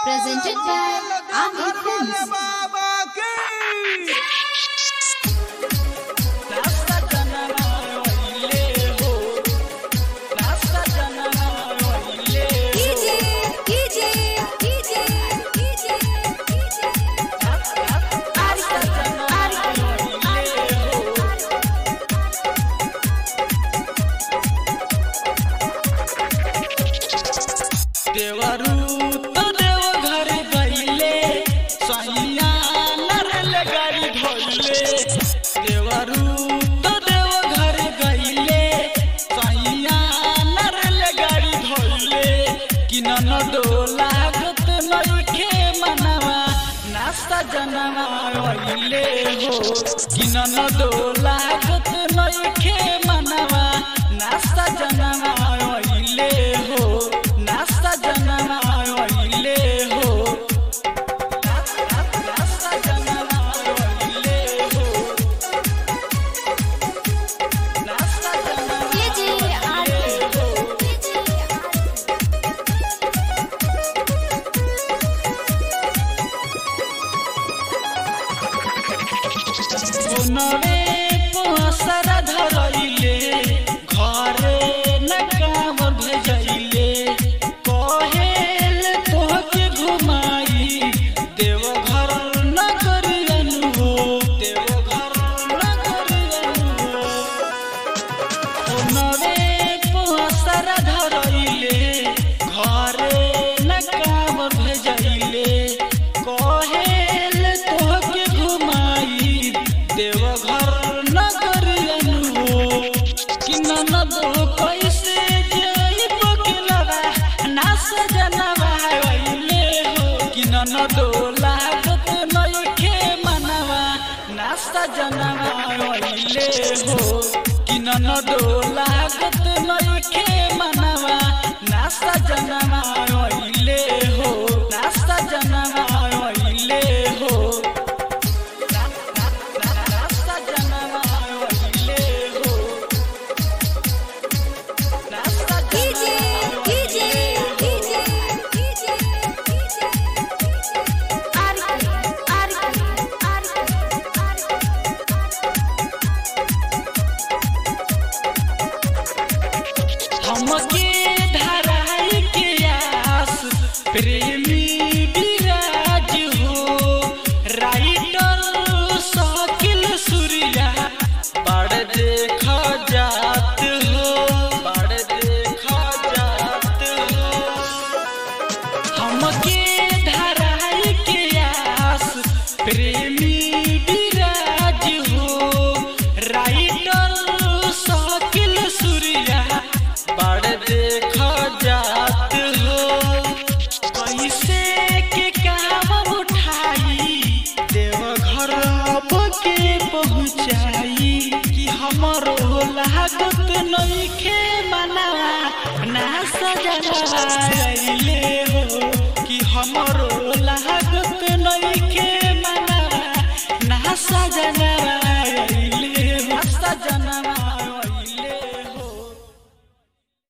presented by Amir Films. देवरू तो देव घर गईले सैया नरल गाड़ी धोइले। देवरू तो देव घर गईले सैया नरल गाड़ी धोइले। कि नन डोला गत नइखे मनवा नास्ता जनवा आइले हो। कि नन डोला गत नइखे मनवा नास्ता जनवा आइले हो। नास्ता जनवा आइले हो। नास्ता जनवा आइले हो। नास्ता जनवा आइले हो। सोनरे पोसरा धरइले घरे न काम भेजइले। कहेल तोहके घुमाई देवघर नगरियनु हो। देवघर नगरियनु हो। सोनरे पोसरा धरइले घरे न काम भेजइले। कहेल तोहके घुमाई देवघर नगरियनु हो। कि ननद कैसे जइब केलवा नास जनवा आइले हो। कि ननद लागत नइखे मनवा नास्ता जनवा आइले हो। कि ननद लागत नइखे मनवा नास्ता जनवा आइले हो। नास्ता जनवा आइले हो। नास्ता जनवा आइले हो। नास्ता हमके धराई के आस प्रेमी विराज हो। राइटर शकील सूर्या बड़ देखा जात हो। बड़ देखा जात हो। हमके धराई के आस प्रेमी विराज हो। राइटर शकील सूर्या बड़ देखा जात हो। कैसे के काम उठाई देवघर अब के पहुँचाई। कि हमरो लागत नइखे मनवा नास्ता जनवा आइले हो। कि हमरो लागत नइखे